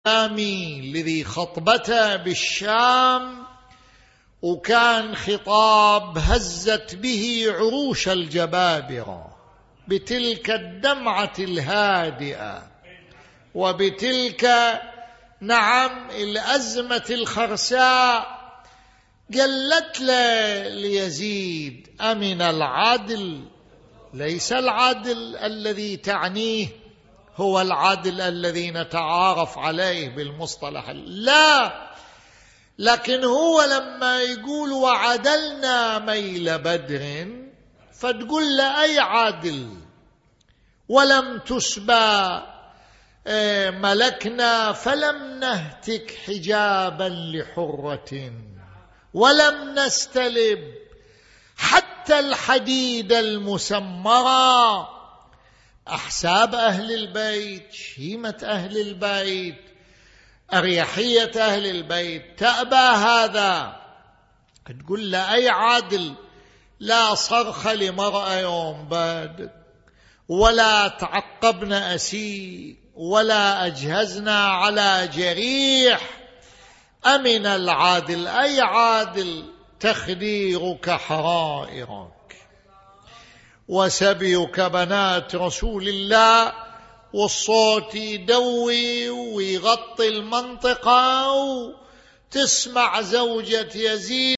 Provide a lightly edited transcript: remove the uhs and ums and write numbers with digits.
الذي خطبته بالشام، وكان خطاب هزت به عروش الجبابرة بتلك الدمعة الهادئة وبتلك الأزمة الخرساء. قالت له ليزيد: أمن العدل، ليس العدل الذي تعنيه هو العدل الذي نتعارف عليه بالمصطلح، لا، لكن هو لما يقول وعدلنا ميل بدر فتقول له أي عادل؟ ولم تسبى ملكنا فلم نهتك حجابا لحرة ولم نستلب حتى الحديد المسمرة. أحساب أهل البيت، شيمة أهل البيت، أريحية أهل البيت تأبى هذا. تقول له أي عادل؟ لا صرخ لمرأة يوم بدر، ولا تعقبنا أسير، ولا أجهزنا على جريح. أمن العادل، أي عادل؟ تخديرك حرائرك وسبيك بنات رسول الله. والصوت يدوي ويغطي المنطقة، وتسمع زوجة يزيد